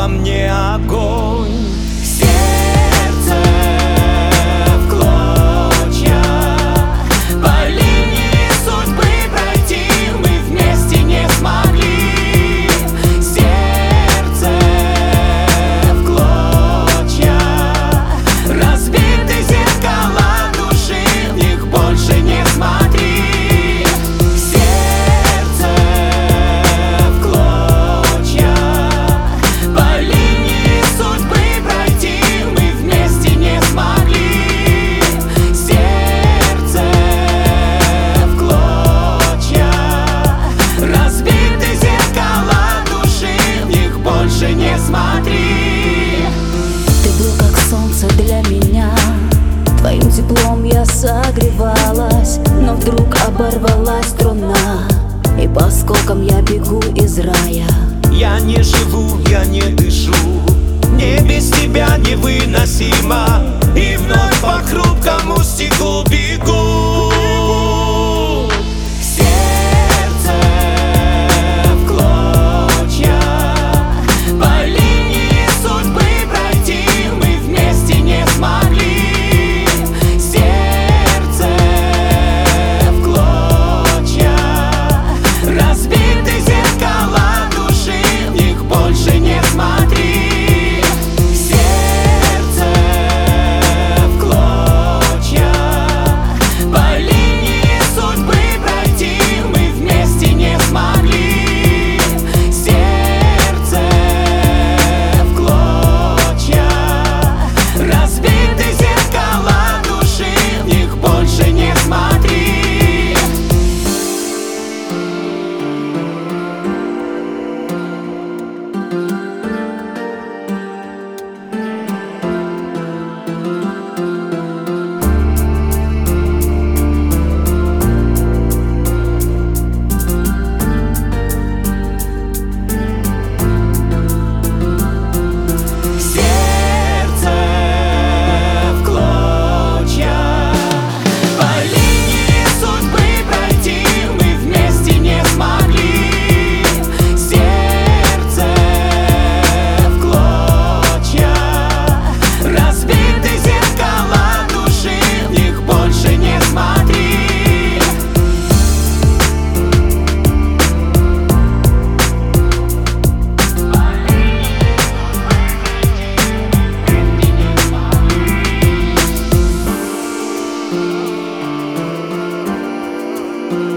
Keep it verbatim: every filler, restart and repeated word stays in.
во мне огонь. Сердце в клочья, по линии судьбы пройти мы вместе не смогли. Сердце в клочья, разбиты зеркала души, в них больше не смотри. Сердце в клочья, по линии судьбы пройти мы вместе не смогли. Сердце в клочья, разбиты зеркала души, в них больше не смотри. Ты был как солнце для меня, твоим теплом я согревалась, но вдруг оборвалась струна, и по осколкам я бегу из рая. Я не живу, я не дышу, мне без тебя невыносимо, и вновь по хрупкому стеклу бегу. Сердце в клочья, по линии судьбы пройти мы вместе не смогли. Сердце в клочья, разбиты зеркала души, в них больше не смотри. Сердце в клочья, по линии судьбы пройти мы вместе не смогли. Сердце в клочья, разбиты зеркала души, в них больше не смотри. Сердце в клочья, по линии судьбы пройти мы вместе не смогли. Сердце в клочья, разбиты зеркала души, в них больше не смотри. Thank you.